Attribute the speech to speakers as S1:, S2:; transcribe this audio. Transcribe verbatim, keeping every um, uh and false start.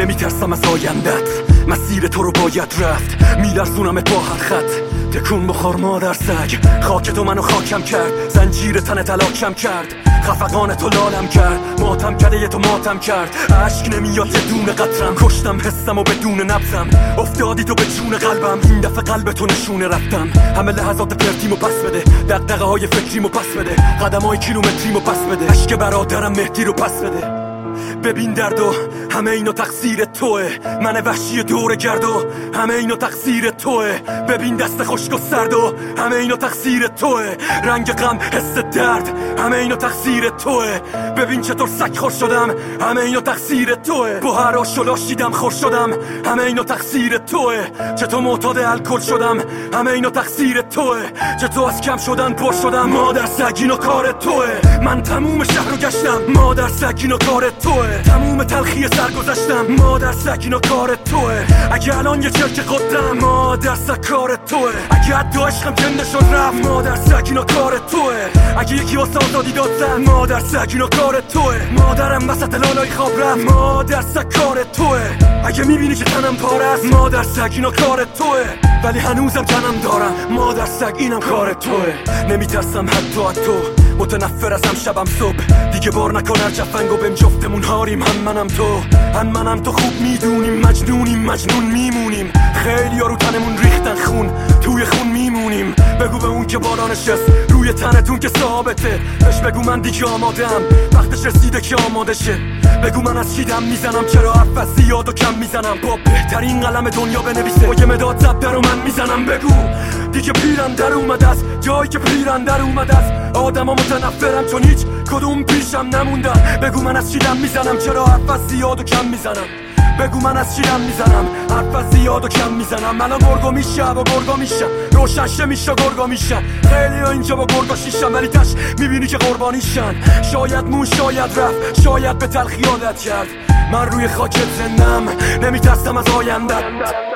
S1: نمیترسم از آیندت، مسیر تو رو باید رفت، میلرزونمت با هر خط. تکون بخور مادر سگ، خاک تو منو خاکم کرد، زنجیر تنت هلاکم کرد، خفقان تو لالم کرد، ماتم کده تو ماتم کرد. عشق نمیاد یه دونه قطرم، کشتم حسم و بدون نبضم، افتادی تو به جون قلبم، این دفعه قلب تو نشونه رفتم. همه لحظات پرتیمو پس بده، دغدغه های فکریمو پس بده، قدم های کیلومتریمو پس بده، عشق برادرم مهدی رو پس بده. ببین دردو همه اینو تقصیر توه، من وحشی دور گردو همه اینو تقصیر توه. ببین دست خشک و سردو همه اینو تقصیر توه، رنگ غم حس درد همه اینو تقصیر توه. ببین چطور سگ خور شدم همه اینو تقصیر توه، با هر آشولاش دیدم خور شدم همه اینو تقصیر توه. چطور معتاد الکل شدم همه اینو تقصیر توه، چطور از کم شدن پر شدم مادر سگ اینو کار توه. من تموم شهر رو گشتم مادر سگ اینو کار توه، تموم تلخی سر گذشتم مادر سگ اینو کار توه. اگه الان یه چرک قدرم مادر سگ کار توه، اگه حتی عشقم جنده شد رفت مادر سگ اینو کار توه، اگه یکی واسه آزادی داد زن مادر سگ اینو کار توه. مادرم وسط لالای خواب رفت مادر سگ کار توه، اگه میبینی که تنم پاره است مادر سگ اینو کار توه، ولی هنوزم تنم دارم مادر سگ اینم کار توه. نمیترسم حتی از تو، متنفر ازم شبم صبح، دیگه بار نکن هر جفنگو بهم جفتمون هاریم، هم منم تو هم منم تو خوب میدونیم، مجنونیم مجنون میمونیم، خیلی ها رو تنمون ریختن خون توی خون میمونیم. بگو به اون که بالا نشست روی تنتون که ثابته، بهش بگو من دیگه آمادم وقتش رسیده که آماده شه. بگو من از چی دم میزنم، چرا حرف از زیاد و کم میزنم، با بهترین قلم دنیا بنویسه با یه مداد زبده رو من میزنم. بگو دیگه پیرم در اومده است، جایی که پیرم در اومده است، آدم ها متنفرم چون هیچ کدوم پیشم نموندن. بگو من از چی دم میزنم، چرا حرف از زیاد و کم میزنم. بگو من از چی دم میزنم، حرف از زیاد و کم میزنم. الان گرگو میشه با گرگا میشم، روشنشه میشه گرگا میشم. خیلی ها اینجا با گرگا شیشم، ولی تش میبینی که قربانیشن. شاید مون شاید رفت، شاید به تلخی عادت کرد. من روی خاکت زندم، نمیترسم از آیندت.